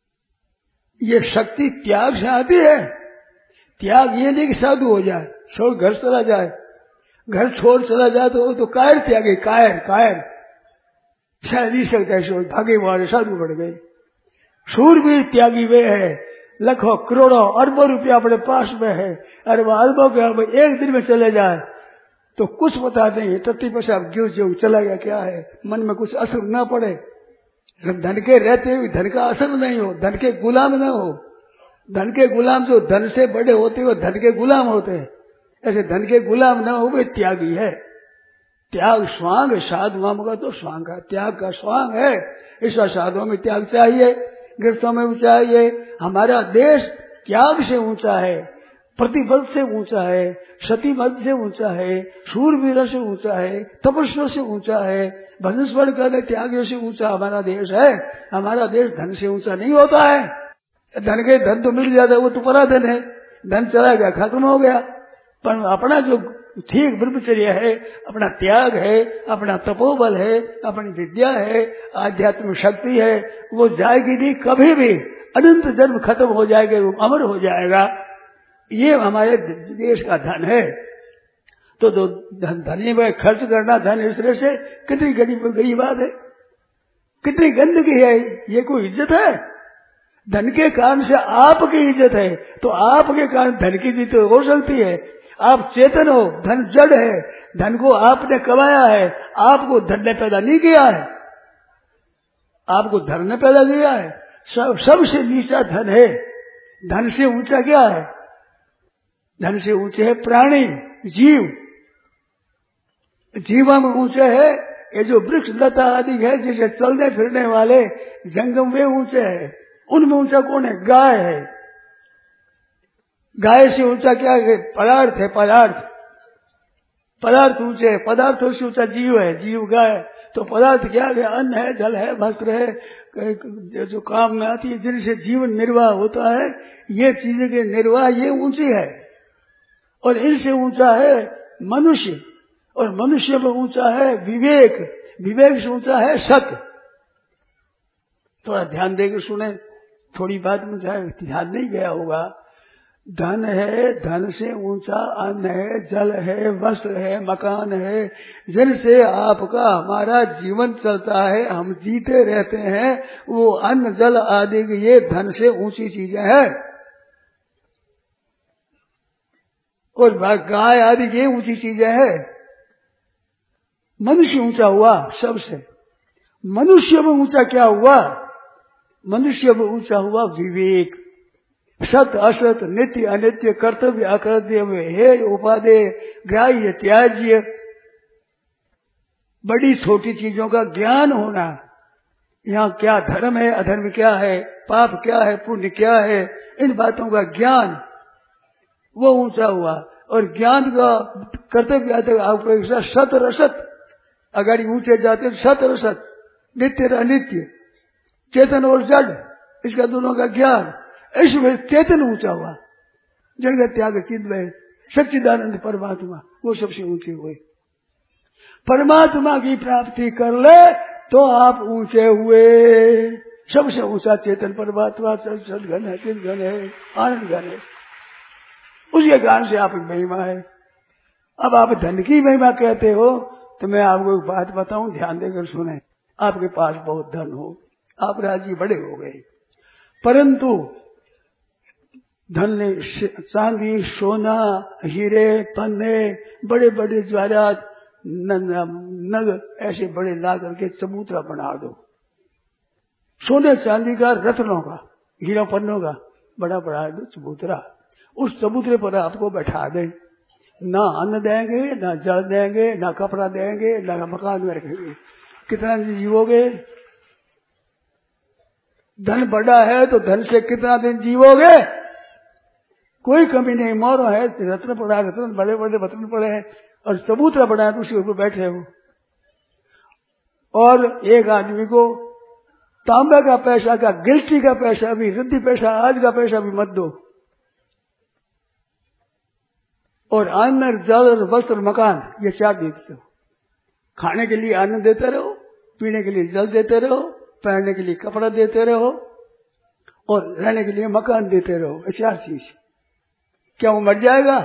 [SPEAKER 2] ये शक्ति त्याग से आती है। त्याग ये नहीं कि साधु हो जाए, छोड़ घर चला जाए, घर छोड़ चला जाए तो वो तो कायर त्यागे, कायर शायद नहीं सकता है, भागे वाले साधु बढ़ गए। शूरवीर त्यागी वे है, लाखों करोड़ों अरबों रुपया अपने पास में है, अरे वो अरबों के एक दिन में चले जाए तो कुछ पता नहीं, टट्टी पेशाब जो चला गया क्या है, मन में कुछ असर न पड़े। धन के रहते हुए धन का असर नहीं हो, धन के गुलाम न हो। धन के गुलाम जो धन से बड़े होते हैं वो धन के गुलाम होते हैं, ऐसे धन के गुलाम न हो वे त्यागी है। त्याग स्वांग, साधुओं का तो स्वांग है, त्याग का स्वांग है। इस साधुओं में त्याग चाहिए, गृहस्थों में भी चाहिए। हमारा देश त्याग से ऊंचा है, प्रतिबद्ध से ऊंचा है, सतीमत से ऊंचा है, शूरवीर से ऊंचा है, तपस्या से ऊंचा है, भजन स्मरण करने त्याग से ऊंचा हमारा देश है। हमारा देश धन से ऊंचा नहीं होता है। धन तो मिल जाता है, वो तो परा धन है, धन चला गया खत्म हो गया। पर अपना जो ठीक ब्रह्मचर्य है, अपना त्याग है, अपना तपोबल है, अपनी विद्या है, आध्यात्मिक शक्ति है, वो जाएगी नहीं कभी भी, अनंत जन्म खत्म हो जाएगा, वो अमर हो जाएगा। ये हमारे देश का धन है। तो धनी में खर्च करना धन इस तरह से कितनी गरीब बात है, कितनी गंदगी है। ये कोई इज्जत है? धन के कारण से आपकी इज्जत है, तो आपके कारण धन की इज्जत हो सकती है। आप चेतन हो, धन जड़ है, धन को आपने कमाया है, आपको धन ने पैदा नहीं किया है, आपको धन ने पैदा किया है। सबसे नीचा धन है। धन से ऊंचा क्या है? धन से ऊंचे है प्राणी, जीव। जीवा में ऊंचे है ये जो वृक्ष लता आदि है, जैसे चलने फिरने वाले जंगम, वे ऊंचे है। उनमें ऊंचा कौन है? गाय है। गाय से ऊंचा क्या है? पदार्थ है। पदार्थ ऊंचे है। पदार्थों से ऊंचा जीव है, जीव गाय। तो पदार्थ क्या है? अन्न है, जल है, वस्त्र है, जो काम में आती है, जिनसे जीवन निर्वाह होता है। ये चीजें के निर्वाह ये ऊंची है। और इनसे ऊंचा है मनुष्य, और मनुष्य में ऊंचा है विवेक, विवेक से ऊंचा है सत्य। थोड़ा ध्यान देकर सुने, थोड़ी बात में ध्यान नहीं गया होगा। धन है, धन से ऊंचा अन्न है, जल है, वस्त्र है, मकान है, जिनसे आपका हमारा जीवन चलता है, हम जीते रहते हैं। वो अन्न जल आदि ये धन से ऊंची चीजें हैं। और गाय आदि ये ऊंची चीजें हैं। मनुष्य ऊंचा हुआ सबसे। मनुष्य में ऊंचा क्या हुआ? मनुष्य में ऊंचा हुआ विवेक। सत्य असत, नित्य अनित्य, कर्तव्य अकर्तव्य, हे उपादेय, ग्राह्य त्याज्य, बड़ी छोटी चीजों का ज्ञान होना। यहाँ क्या धर्म है, अधर्म क्या है, पाप क्या है, पुण्य क्या है, इन बातों का ज्ञान, वो ऊंचा हुआ। और ज्ञान का कर्तव्य आपको सत और असत, अगर ऊंचे जाते तो सत और असत, नित्य और अनित्य, चेतन और जड़, इसका दोनों का ज्ञान, इसमें चेतन ऊंचा हुआ। जगत त्याग चिन्मय सच्चिदानंद परमात्मा, वो सबसे ऊंचे हुए। परमात्मा की प्राप्ति कर ले तो आप ऊंचे हुए। सबसे ऊंचा चेतन परमात्मा सदघन है, चिदघन है, आनंद घन है। उसके कारण से आप महिमा है। अब आप धन की महिमा कहते हो, तो मैं आपको एक बात बताऊं, ध्यान देकर सुने। आपके पास बहुत धन हो, आप राजी बड़े हो गए, परंतु धन ने चांदी, सोना, हीरे, पन्ने, बड़े बड़े ज्वारात, नग ऐसे बड़े ला करके चबूतरा बना दो। सोने चांदी का, रत्नों का, हीरा पन्नों का बड़ा बड़ा दो चबूतरा। उस चबूतरे पर आपको बैठा दें, ना अन्न देंगे, ना जल देंगे, ना कपड़ा देंगे, ना मकान में रखेंगे। कितना दिन जीवोगे? धन बड़ा है तो धन से कितना दिन जीवोगे? कोई कमी नहीं। मोरो है, रत्न पड़ा, रत्न बड़े बड़े रत्न पड़े हैं, और चबूतरा बना है तो उसके ऊपर बैठे हो। और एक आदमी को तांबे का पैसा का, गिल्टी का पैसा भी, रिद्धि पैसा, आज का पैसा भी मत दो। और अन्न, जल, वस्त्र, मकान, ये चार देते हो। खाने के लिए अन्न देते रहो, पीने के लिए जल देते रहो, पहनने के लिए कपड़ा देते रहो, और रहने के लिए मकान देते रहो। ये चार चीज। क्या वो मर जाएगा?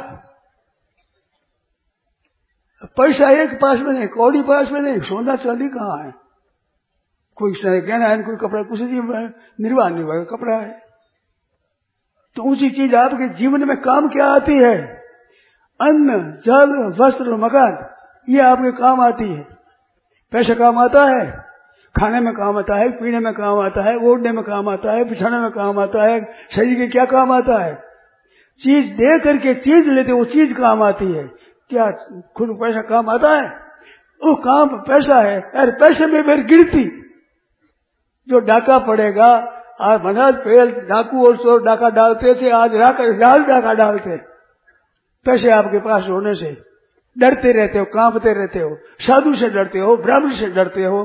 [SPEAKER 2] पैसा एक पास में नहीं, कौड़ी पास में नहीं, सोना चांदी कहाँ है? कोई कहना है, कोई कपड़ा, कुछ नहीं, निर्वाह नहीं हुआ, कपड़ा है। तो ऊंची चीज आपके जीवन में काम क्या आती है? अन्न, जल, वस्त्र, मकान, ये आपके काम आती है। पैसा काम आता है, खाने में काम आता है, पीने में काम आता है, ओढ़ने में काम आता है, बिछाने में काम आता है। शरीर के क्या काम आता है? चीज दे करके चीज लेते, वो चीज काम आती है। क्या खुद पैसा काम आता है? वो काम पैसा है। अरे पैसे में फिर गिरती जो डाका पड़ेगा, आज महाराज पहल डाकू और चोर डाका डालते थे, आज लाल डाका डालते। पैसे आपके पास होने से डरते रहते हो, कांपते रहते हो, साधु से डरते हो, ब्राह्मण से डरते हो।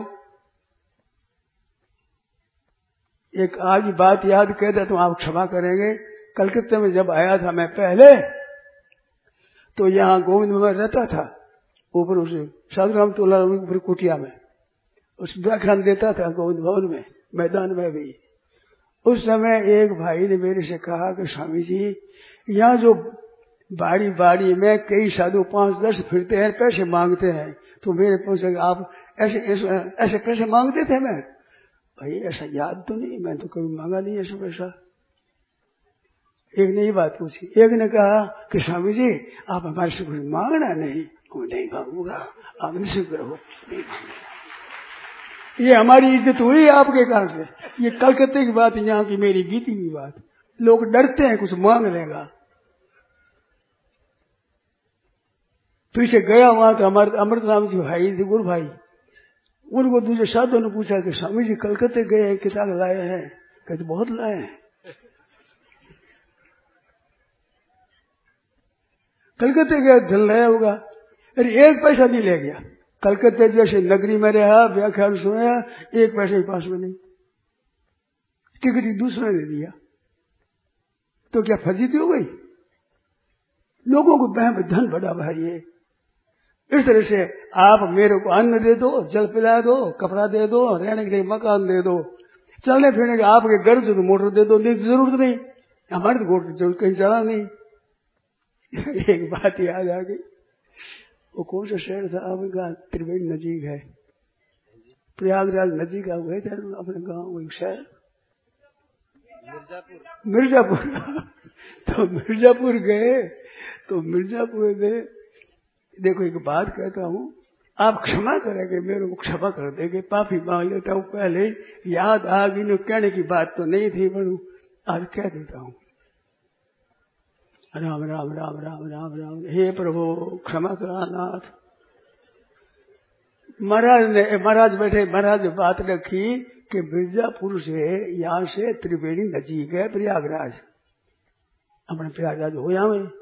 [SPEAKER 2] एक आज बात याद कह दे तो आप क्षमा करेंगे। कलकत्ते में जब आया था मैं पहले, तो यहाँ गोविंद में रहता था, ऊपर उसे साधु राम तोला ऊपर कुटिया में, उस व्याख्यान देता था गोविंद भवन में, मैदान में भी। उस समय एक भाई ने मेरे से कहा कि स्वामी जी, यहाँ जो बाड़ी बाड़ी में कई साधु 5-10 फिरते हैं, पैसे मांगते हैं। तो मेरे पूछे आप ऐसे पैसे मांगते थे? मैं भाई ऐसा याद तो नहीं, मैं तो कभी मांगा नहीं ऐसा पैसा। एक ने ये बात पूछी। एक ने कहा कि स्वामी जी आप हमारे से कुछ मांगना नहीं। नहीं मांगूंगा, आप निश्चित रहो, नहीं मांगूंगा। ये हमारी इज्जत हुई आपके कारण से। ये कलकत्ते की बात, यहाँ की मेरी बीती हुई बात। लोग डरते हैं कुछ मांग लेगा। पीछे गया वहां तो हमारे अमृत राम जी भाई थे, गुरु भाई, उनको दूसरे साधुओं ने पूछा कि स्वामी जी कलकत्ते गए हैं, किताब लाए हैं? कहते बहुत लाए हैं। कलकत्ते गया जल रहा होगा, अरे एक पैसा नहीं ले गया। कलकत्ते जैसे नगरी में रहा, व्याख्यान सुनाया, एक पैसा ही पास में नहीं। टिकट दूसरे ने दिया। तो क्या फजीती हो गई? लोगों को बहम धन बड़ा भाई है। इस तरह से आप मेरे को अन्न दे दो, जल पिला दो, कपड़ा दे दो, रहने के लिए मकान दे दो, चलने फिरने के आपके घर से तो मोटर दे दो, नहीं जरूरत नहीं, हमारे तो गोट जरूर कहीं चला नहीं। एक बात याद आ गई। वो कौन सा शहर था आपने कहा? त्रिवेणी नजीक है, प्रयागराज नजीक आ गए थे अपने गांव, वो शहर मिर्जापुर। तो मिर्जापुर गए, तो मिर्जापुर में देखो एक बात कहता हूँ, आप क्षमा करेंगे, मेरे को क्षमा कर देंगे, पापी मांग लेता हूँ पहले, याद आ गई, कहने की बात तो नहीं थी, पर आज कह देता हूँ। राम राम राम राम राम राम। हे प्रभु क्षमा करा नाथ। महाराज बैठे, महाराज बात रखी कि मिर्जापुर से यहाँ से त्रिवेणी नजीक है प्रयागराज, अपने प्रयागराज हो यहाँ में।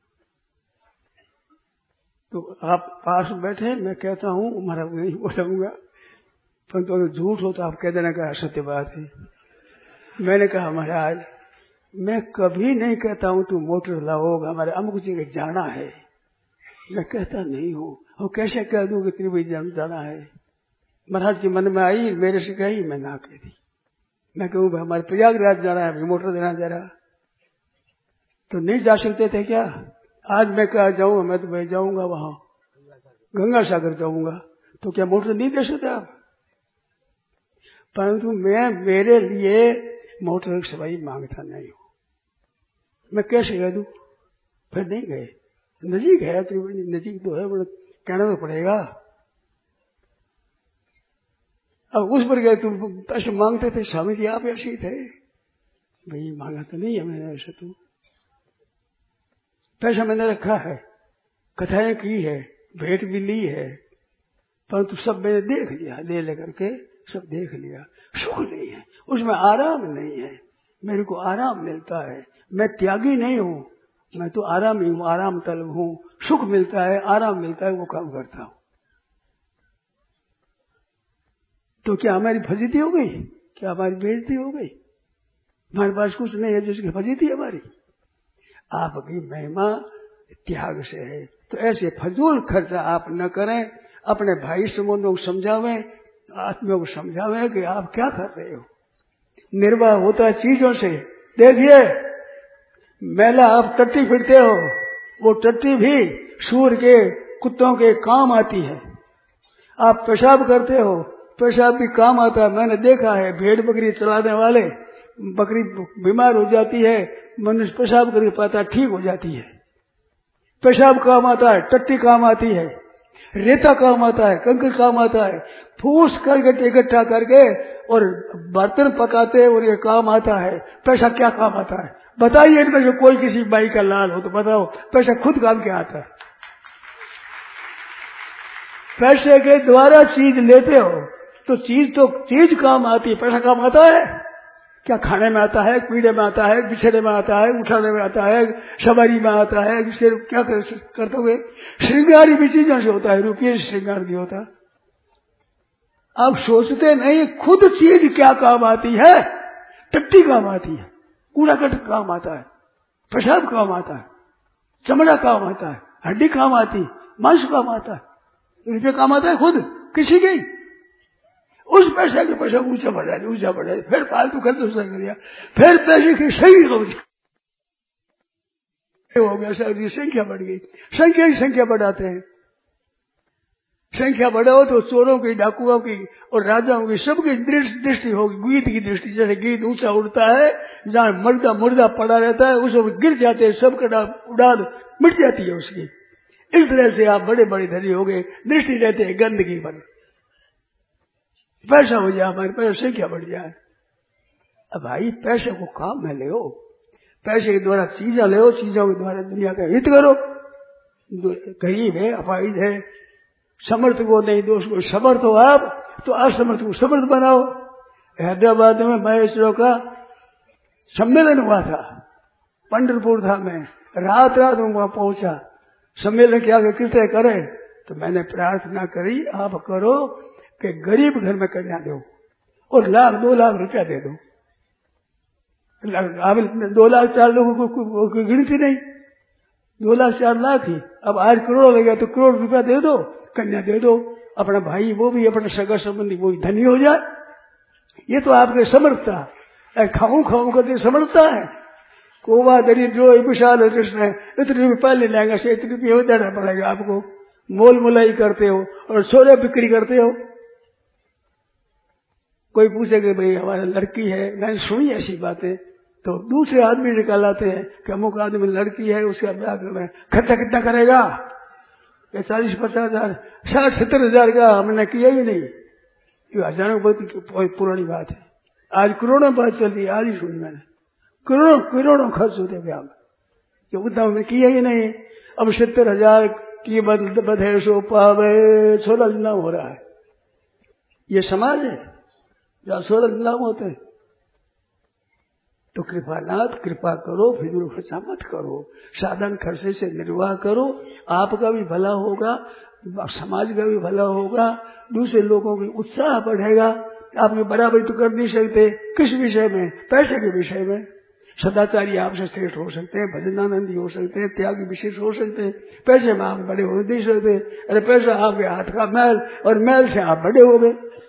[SPEAKER 2] तो आप पास बैठे, मैं कहता हूँ महाराज नहीं बोलूंगा, पर तो झूठ हो तो आप कह देना का सत्य बात है। मैंने कहा महाराज मैं कभी नहीं कहता हूँ तू मोटर लाओ, हमारे अमुक जगह जाना है, मैं कहता नहीं हूँ। और कैसे कह दूं कि त्रिवेणी जाना है? महाराज के मन में आई, मेरे से कही, मैं ना कह दी। मैं कहूँ हमारे प्रयागराज जाना है, मोटर देना जरा, तो नहीं जा सकते थे क्या? आज मैं कहा जाऊंगा, मैं तो भाई जाऊंगा वहां गंगा सागर जाऊंगा, तो क्या मोटर नहीं दे सकते आप? परंतु मैं मेरे लिए मोटर की सवाई मांगता नहीं हूं, मैं कैसे कह दूं? फिर नहीं गए। नजीक है त्रिवेणी, नजीक तो है, बड़ा कहना तो पड़ेगा। अब उस पर गए, तुम पैसे मांगते थे, स्वामी जी आप ऐसे ही थे। भाई मांगा तो नहीं है मैंने ऐसे, तो पैसा मैंने रखा है, कथाएं की है, भेंट भी ली है, परंतु सब मैंने देख लिया, ले लेकर के सब देख लिया। सुख नहीं है उसमें, आराम नहीं है। मेरे को आराम मिलता है, मैं त्यागी नहीं हूं, मैं तो आराम ही हूं, आराम तलब हूं। सुख मिलता है, आराम मिलता है, वो काम करता हूं। तो क्या हमारी फजीती हो गई? क्या हमारी बेइज्जती हो गई? हमारे पास कुछ नहीं है जिसकी फजीती हमारी। आपकी महिमा त्याग से है। तो ऐसे फजूल खर्चा आप न करें, अपने भाई संबंधों को समझावें, आत्मियों को समझावें कि आप क्या कर रहे हो। निर्वाह होता है चीजों से। देखिए मैला आप टट्टी फिरते हो, वो टट्टी भी सूर के कुत्तों के काम आती है। आप पेशाब करते हो, पेशाब भी काम आता है। मैंने देखा है भेड़ बकरी चलाने वाले, बकरी बीमार हो जाती है, मनुष्य पेशाब करके पाता ठीक हो जाती है। पेशाब काम आता है, टट्टी काम आती है, रेता काम आता है, कंकड़ काम आता है। फूस करके इकट्ठा करके और बर्तन पकाते और ये काम आता है। पैसा क्या काम आता है बताइए? इनमें से कोई किसी बाई का लाल हो तो बताओ, पैसा खुद काम क्या आता है? पैसे के द्वारा चीज लेते हो तो चीज काम आती है, पैसा काम आता है क्या? खाने में आता है, पीने में आता है, बिछड़े में आता है, उठाने में आता है, सवारी में आता है। जिससे क्या करते हुए श्रृंगार भी चीजों से होता है, रुपये से श्रृंगार नहीं होता। आप सोचते नहीं खुद चीज क्या काम आती है। टट्टी काम आती है, कूड़ा कट काम आता है, पेशाब काम आता है, चमड़ा काम आता है, हड्डी काम आती है, मांस काम आता है, रुपये काम आता है खुद किसी के। उस पैसे के पैसा ऊंचा बढ़ा दे, फिर फालतू खर्च कर दिया, फिर पैसे की सही रोज। हो गया, सारी संख्या बढ़ गई। संख्या की संख्या बढ़ाते हैं। संख्या बढ़ाओ तो चोरों की, डाकुओं की और राजाओं की सबकी दृष्टि होगी, गीत की दृष्टि। जैसे गीत ऊंचा उड़ता है, जहाँ मुर्दा मुर्दा पड़ा रहता है उस गिर जाते हैं, सबका उड़ान मिट जाती है उसकी। इस तरह से आप बड़े बड़े धनी हो गए, दृष्टि रहते हैं गंदगी पर। पैसा हो जाए हमारे पास, संख्या बढ़ जाए। अब भाई पैसे को काम में ले, पैसे के द्वारा चीजें ले, चीजों के द्वारा दुनिया का हित करो। गरीब है, अपाहिज है, समर्थ को नहीं दोष को समर्थ हो आप, तो असमर्थ को समर्थ बनाओ। हैदराबाद में महेश्वरों का सम्मेलन हुआ था, पंढरपुर था, मैं रात वहां पहुंचा। सम्मेलन के आगे किसने करे, तो मैंने प्रार्थना करी, आप करो कि गरीब घर में कन्या दो और 1-2 लाख रुपया दे दो। 2 लाख 4 लोगों को गिनती नहीं, 2 लाख 4 लाख ही। अब आज करोड़ लग गया तो करोड़ रुपया दे दो, कन्या दे दो। अपना भाई वो भी, अपना सगा संबंधी वो भी धनी हो जाए। ये तो आपके समर्थता, खाऊं करते समर्थता है। कोवा दरिद्रो विशाल कृष्ण, इतने रुपये पहले लेंगे से इतने रुपये देना पड़ेगा आपको। मोल मुलाई करते हो और छोरे बिक्री करते हो। कोई पूछे कि भाई हमारा लड़की है, मैंने सुनी ऐसी बातें, तो दूसरे आदमी निकाल आते हैं कि अमुक आदमी लड़की है, उसका ब्याह करना, खर्चा कितना करेगा? 40-50 हजार, 60-70 हजार का हमने किया ही नहीं। ये हजारों बहुत पुरानी बात है। आज करोड़ों बात चल रही है, आज ही सुनी मैंने। करोड़ों खर्च होते ब्याह में, ये उतना हमने किया ही नहीं। अब 70 हजार की बधे सो पावे, 16 नीलाम हो रहा है। ये समाज है जहाँ 16 नीलाम होते हैं। तो कृपानाथ कृपा करो, फिजूल खर्चा मत करो, साधन खर्चे से निर्वाह करो। आपका भी भला होगा, समाज का भी भला होगा, दूसरे लोगों की उत्साह बढ़ेगा। आप ये बराबरी तो कर नहीं सकते किस विषय में, पैसे के विषय में। सदाचारी आपसे श्रेष्ठ हो सकते हैं, भजनानंदी हो सकते हैं, त्यागी विशेष हो सकते हैं, पैसे में आप बड़े हो नहीं सकते। अरे पैसा आपके हाथ का मैल और मैल से आप बड़े हो गए।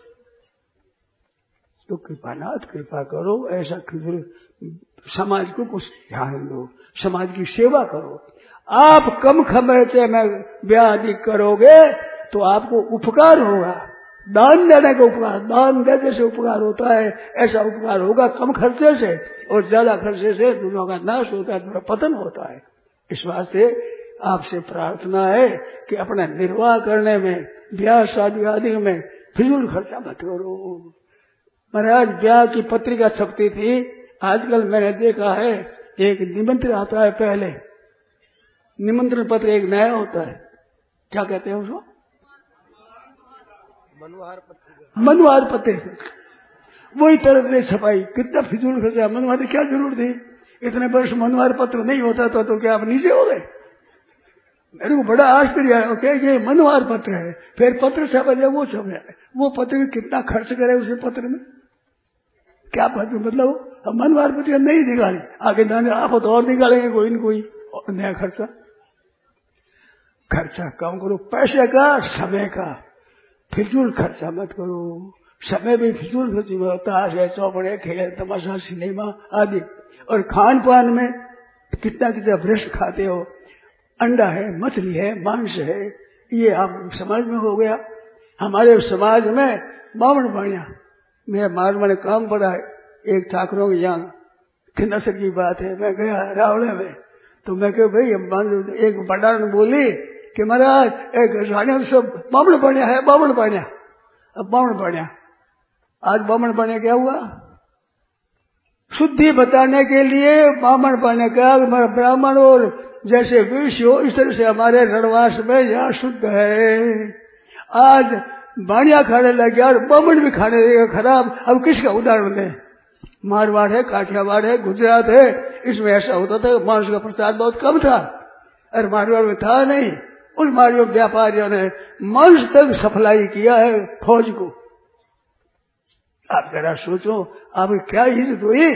[SPEAKER 2] तो कृपानाथ कृपा करो, ऐसा समाज को कुछ ध्यान दो, समाज की सेवा करो। आप कम खर्चे में ब्याह आदि करोगे तो आपको उपकार होगा। दान देने का उपकार, दान देने से उपकार होता है, ऐसा उपकार होगा कम खर्चे से। और ज्यादा खर्चे से दुनिया का नाश होता है, दुनिया पतन होता है। इस वास्ते आपसे प्रार्थना है कि अपना निर्वाह करने में, ब्याह शादी आदि में फिजूल खर्चा मत करो। महाराज ब्याह की पत्रिका छपती थी, आजकल मैंने देखा है एक निमंत्रण आता है। पहले निमंत्रण पत्र एक नया होता है, क्या कहते हैं उसको? मनुहार पत्रिका। वही तरह से छपाई, कितना फिजूल खर्चा। मनुहार की क्या जरूरत थी? इतने वर्ष मनुहार पत्र नहीं होता था तो क्या आप नीचे हो गए? मेरे को बड़ा आश्चर्य है। ओके, ये मनुहार पत्र है, फिर पत्र छपा जाए, वो छप जाए। वो पत्र में कितना खर्च करे उस पत्र में, क्या पत्र? मतलब मनुहार पत्र नहीं निकाली, आगे दाने आप तो और निकालेंगे कोई न कोई और नया खर्चा। खर्चा कम करो, पैसे का, समय का। फिजूल खर्चा मत करो। समय भी फिजूल खर्च होता है, चौपड़े, खेल, तमाशा, सिनेमा आदि। और खान पान में कितना कितना भ्रष्ट खाते हो। अंडा है, मछली है, मांस है, ये आप समाज में हो गया। हमारे समाज में बावण बाणिया, मेरा मालूम ने काम पड़ा है एक ठाकुरों के यहाँ की नसर की बात है। मैं गया रावड़े में, तो मैं कह भाई, एक भंडार ने बोली कि महाराज एक सब बावण बाणिया है, बावण बाणिया। अब बावण बाणिया, आज बावण बाणिया क्या हुआ? शुद्धि बताने के लिए बावण बाणिया का ब्राह्मण और जैसे विष हो, इस तरह से हमारे रणवास में यहाँ शुद्ध है। आज बाणिया खाने लग गया और बावण भी खाने लगेगा खराब। अब किसका उदाहरण दें? मारवाड़ है, काठियावाड़ है, गुजरात है, इसमें ऐसा होता था। मांस का प्रचार बहुत कम था, और मारवाड़ में था नहीं। उन मारवाड़ व्यापारियों ने मांस तक सप्लाई किया है फौज को। आप जरा सोचो, आप क्या इज्जत हुई?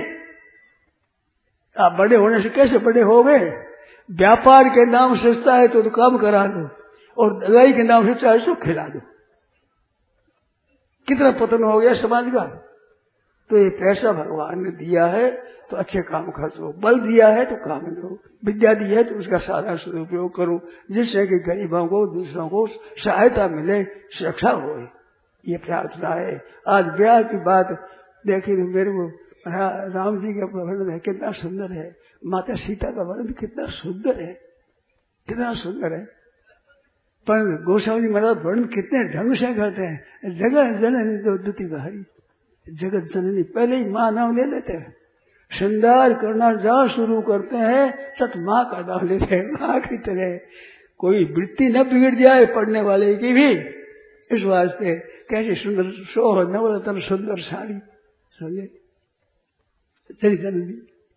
[SPEAKER 2] आप बड़े होने से कैसे बड़े हो गए? व्यापार के नाम से चाहे तो काम करा दो, और दवाई के नाम से चाहे तो खिला दो। कितना पतन हो गया समाज का। तो ये पैसा भगवान ने दिया है तो अच्छे काम खर्चो, बल दिया है तो काम लो, विद्या दी है तो उसका सारा सदुपयोग करो, जिससे कि गरीबों को दूसरों को सहायता मिले, सुरक्षा हो। ये प्रार्थना है। आज ब्याह की बात देखी मेरे को, राम जी का वर्णन है कितना सुंदर है, माता सीता का वर्णन कितना सुंदर है, कितना सुंदर है। पर गोस्वामी जी महाराज वर्णन कितने ढंग से करते हैं। जगत जननी तो द्वितीय भारी, जगत जननी पहले ही माँ नाम ले लेते हैं, श्रृंगार करना जहाँ शुरू करते हैं सत माँ का नाम लेते हैं। माँ की तरह कोई वृत्ति न बिगड़ जाए पढ़ने वाले की भी, इस वास्ते कैसे सुंदर सोह नवरत्न सुंदर साड़ी समझे चली जननी,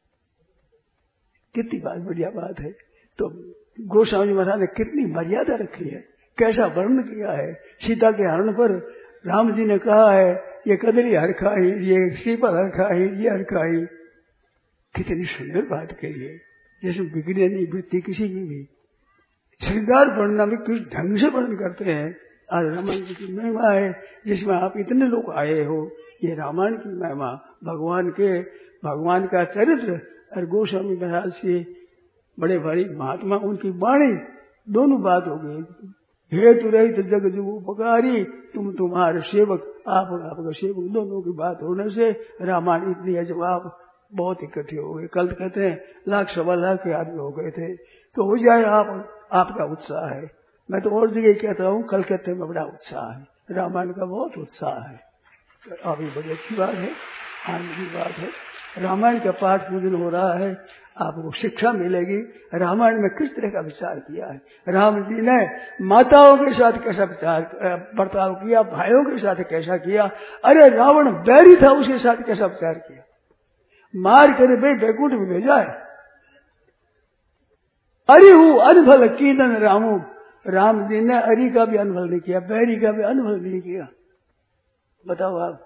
[SPEAKER 2] कितनी बात बढ़िया बात है। तो गोस्वामी महाराज ने कितनी मर्यादा रखी है, कैसा वर्णन किया है। सीता के हरण पर राम जी ने कहा है ये कदली हर खाई, ये सीपल हर खाई, ये हर खाई, कितनी सुंदर बात कही है, जिसमें बिगड़े नहीं वृत्ति किसी की भी। श्रृंगार वर्णना में किस ढंग से वर्णन करते हैं। आज रामायण की महिमा है जिसमें आप इतने लोग आए हो, ये रामायण की महिमा, भगवान का चरित्र और गोस्वामी महाराज से बड़े भारी महात्मा उनकी वाणी, दोनों बात हो गई। हेतु रहित जग जुग उपकारी, तुम तुम्हारे सेवक, आप और आपका सेवक, दोनों की बात होने से रामायण इतनी है। जवाब बहुत इकट्ठे हो गए। कल कहते हैं 1.25 लाख के आदमी हो गए थे, तो हो जाए आपका उत्साह है। मैं तो और जगह कहता हूँ कलकत्ते में बड़ा उत्साह है, रामायण का बहुत उत्साह है। तो अभी बड़ी अच्छी बात है, आनंद की बात है। रामायण का पाठ पूजन हो रहा है, आपको शिक्षा मिलेगी रामायण में किस तरह का विचार किया है। राम जी ने माताओं के साथ कैसा बर्ताव किया, भाइयों के साथ कैसा किया। अरे रावण बैरी था, उसके साथ कैसा विचार किया, मार कर भाई बैकुंठ में भेजा है। अरे हूँ अनफल कीर्तन रामू, राम जी ने अरी का भी अनुभव नहीं किया, बैरी का भी अनुभव नहीं किया। बताओ आप,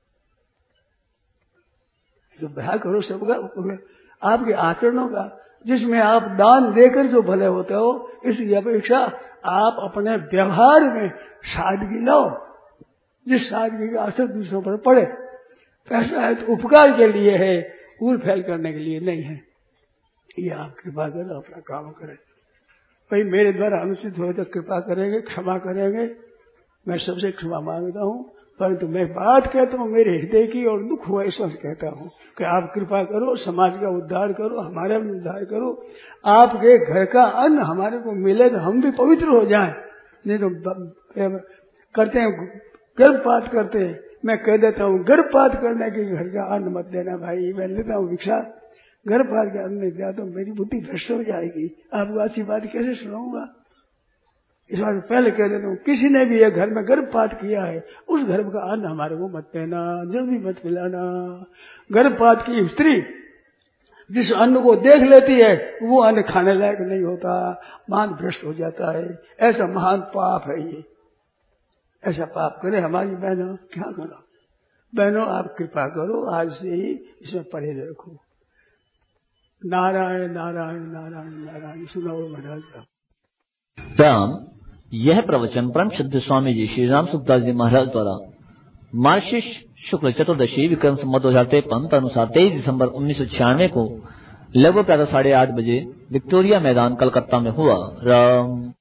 [SPEAKER 2] जो भया करो सबका आपके आचरणों का, जिसमें आप दान देकर जो भले होते हो, इसकी अपेक्षा आप अपने व्यवहार में सादगी लाओ, जिस सादगी का असर दूसरों पर पड़े। पैसा है तो उपकार के लिए है, उल फैल करने के लिए नहीं है। ये आप कृपा करो, अपना काम करें। भाई मेरे द्वारा अनुचित हो तो कृपा करेंगे, क्षमा करेंगे, मैं सबसे क्षमा मांगता हूँ। परंतु मैं बात कहता हूँ मेरे हृदय की और दुख हुआ इस वक्त कहता हूँ कि आप कृपा करो, समाज का उद्धार करो, हमारा भी उद्धार करो। आपके घर का अन्न हमारे को मिले तो हम भी पवित्र हो जाएं। नहीं तो करते हैं गर्भपात करते हैं, मैं कह देता हूँ गर्भपात करने के घर का अन्न मत देना भाई। मैं लेता हूँ भिक्षा, गर्भपात के अन्न दिया तो मेरी बुद्धि भ्रष्ट हो जाएगी, आपको अच्छी बात कैसे सुनाऊंगा। इस बात पहले कह देता हूँ, किसी ने भी एक घर में गर्भपात किया है, उस गर्भ का अन्न हमारे को मत देना, जल्दी मत पिलाना। गर्भपात की स्त्री जिस अन्न को देख लेती है वो अन्न खाने लायक नहीं होता, मान भ्रष्ट हो जाता है। ऐसा महान पाप है ये, ऐसा पाप करे हमारी बहनों, क्या करो। बहनों आप कृपा करो, आज से ही इसमें पढ़े रखो। नारायण नारायण नारायण नारायण। सुनाओ महाराज का
[SPEAKER 3] प्रणाम। यह प्रवचन परम सिद्ध स्वामी जी श्री राम सुखदास जी महाराज द्वारा मार्गशीर्ष शुक्ल चतुर्दशी विक्रम संवत 2053 अनुसार 23 दिसंबर 1996 को लगभग प्रातः 8:30 बजे विक्टोरिया मैदान कलकत्ता में हुआ। राम।